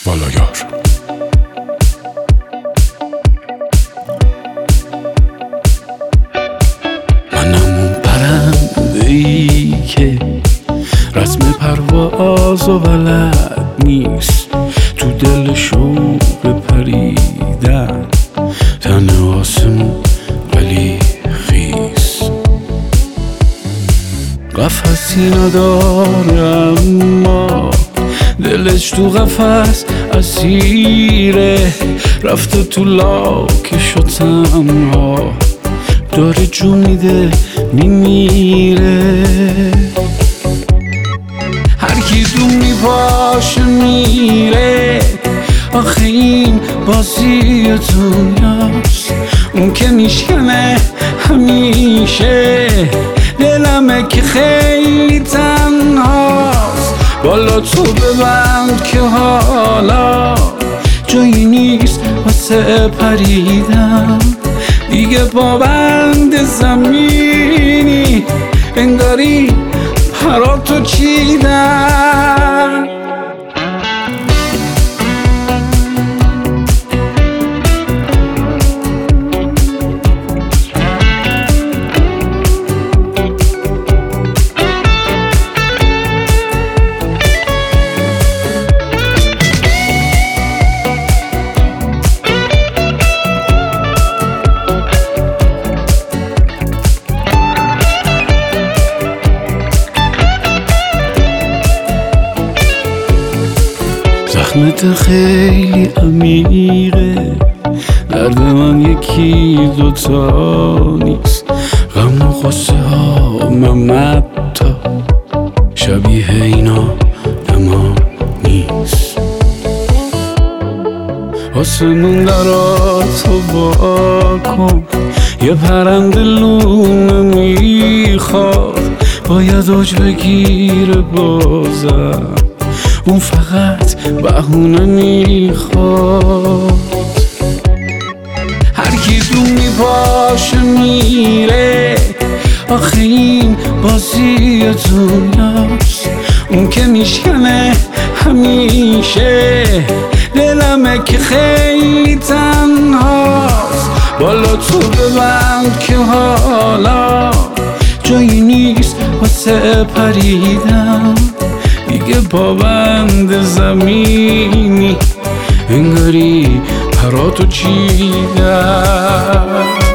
بالایار. منم اون پرنده‌ای که رسم پرواز و بلد نیست، تو دل شوق پریدن تن آسمون ولی خیس. قفسی نداره اما دلش تو قفس اسیره، رفته تو لاکش و تنها داره جو میده میمیره. هر کی دون میپاشه میره، آخه این بازی دنیاست. اون که میشکنه همیشه دلمه که خیلی تنهاست. بالا تو ببند که حالا جایی نیست واسه پریدن، دیگه پابند زمینی انگاری پراتو چیدن. زخمت خیلی عمیقه، درد من یکی دوتا نیست. غم و غصه ها ممتا شبیه اینا دما نیست. آسمون دراتو با کن، یه پرنده لونه میخواد باید اوج بگیره بازم، اون فقط بهونه میخواد. هر کی دون میپاشه میره، آخه این بازی دنیاست. اون که میشکنه همیشه دلمه که خیلی تنهاست. بالا تو ببند که حالا جایی نیست واسه پریدن، دیگه پابند زمینی انگاری پراتو چیدن.